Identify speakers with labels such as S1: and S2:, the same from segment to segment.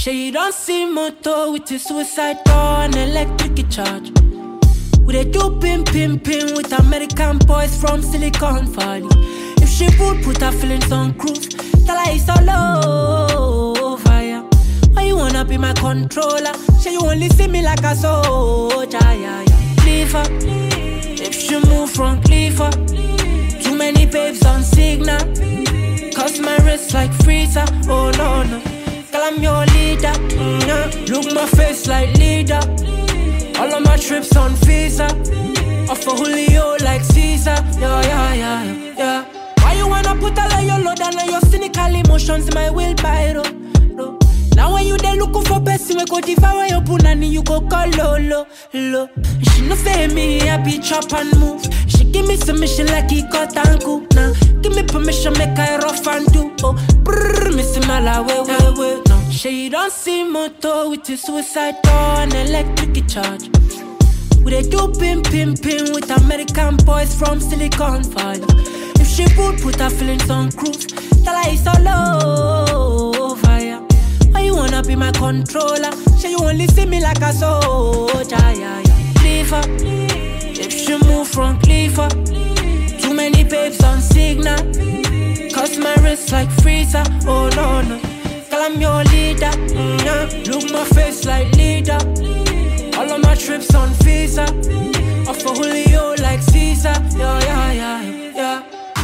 S1: She don't see motor with a suicide door and electric charge. We dey do pim with American boys from Silicon Valley. If she would put her feelings on cruise, tell her it's all over, yeah. Why you wanna be my controller? Say you only see me like a soldier, yeah. Leave her, if she move from Cleaver. Too many babes on signal, cause my wrist like freezer. Oh no, girl I'm your leader, Look my face like leader. All of my trips on visa. Offer Julio like Caesar. Yeah. Why you wanna put all of your load and all your cynical emotions in my wheelbarrow? No. Now when you there looking for person, we go devour your punani, you go call low. She no fame me, I be chop and move. She give me submission like he got and cool. Now give me permission, make I rough and do. Oh, brrr, missing my la way. No, she don't see motor with a suicide door and electric charge. We dey do pim with American boys from Silicon Valley. If she would put her feelings on cruise, tell her it's all over, yeah. Why you wanna be my controller? Say you only see me like a soldier, yeah. Leave her, if she move from Cleaver. Too many babes on signal, cause my wrist like freezer. Oh no, girl I'm your leader, Look my face like leader. All of my trips on visa. Offer Julio like Caesar. Yeah.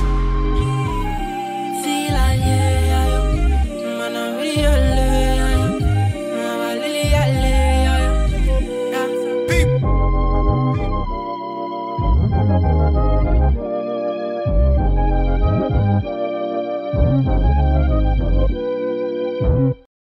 S1: Feel like man I'm real,